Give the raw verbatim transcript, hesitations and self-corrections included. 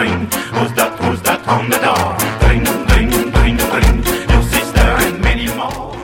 ring. Who's that, who's that on the door? Ring, ring, ring, ring. Your sister and many more.